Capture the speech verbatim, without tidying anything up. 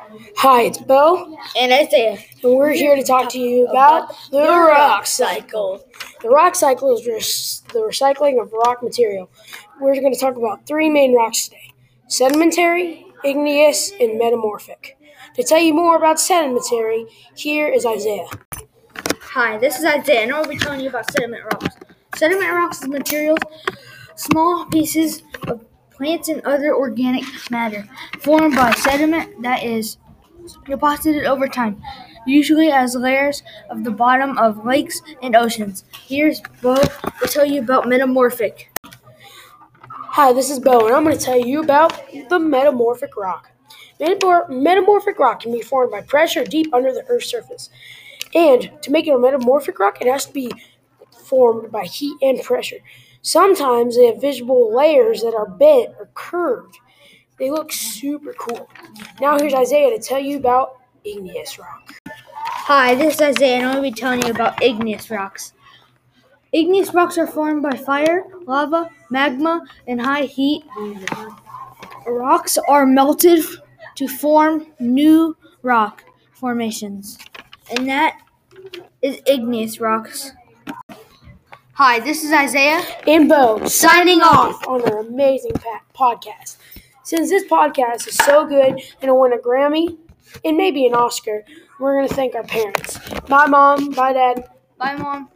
Hi, it's Bo, and Isaiah, and we're here to talk to you about the rock cycle. The rock cycle is res- the recycling of rock material. We're going to talk about three main rocks today: sedimentary, igneous, and metamorphic. To tell you more about sedimentary, here is Isaiah. Hi, this is Isaiah, and I'll be telling you about sediment rocks. Sediment rocks is materials, small pieces of plants and other organic matter formed by sediment that is deposited over time, usually as layers of the bottom of lakes and oceans. Here's Bo to tell you about metamorphic. Hi, this is Bo, and I'm going to tell you about the metamorphic rock. Metamor- metamorphic rock can be formed by pressure deep under the Earth's surface. And to make it a metamorphic rock, it has to be formed by heat and pressure. Sometimes they have visible layers that are bent or curved. They look super cool. Now here's Isaiah to tell you about igneous rock. Hi, this is Isaiah, and I'll be telling you about igneous rocks. Igneous rocks are formed by fire, lava, magma, and high heat. Rocks are melted to form new rock formations, and that is igneous rocks. Hi, this is Isaiah and Bo signing off on an amazing podcast. Since this podcast is so good and it won a Grammy and maybe an Oscar, we're going to thank our parents. Bye, Mom. Bye, Dad. Bye, Mom.